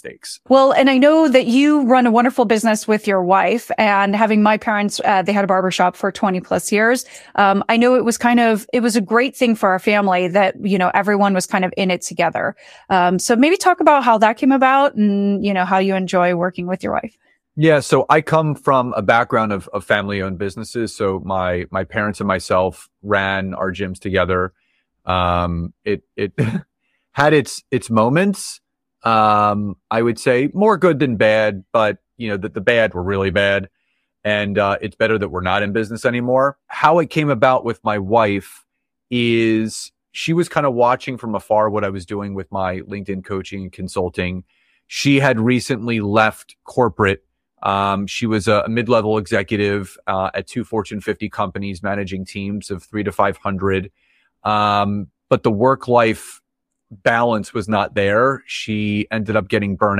mistakes. Well, and I know that you run a wonderful business with your wife, and having my parents, they had a barbershop for 20 plus years. I know it was a great thing for our family that, everyone was kind of in it together. So maybe talk about how that came about and, how you enjoy working with your wife. Yeah, so I come from a background of family-owned businesses. So my parents and myself ran our gyms together. It had its moments. I would say more good than bad, but the bad were really bad, and it's better that we're not in business anymore. How it came about with my wife is she was kind of watching from afar what I was doing with my LinkedIn coaching and consulting. She had recently left corporate. She was a mid-level executive at 2 Fortune 50 companies, managing teams of 300 to 500. But the work-life balance was not there. She ended up getting burnt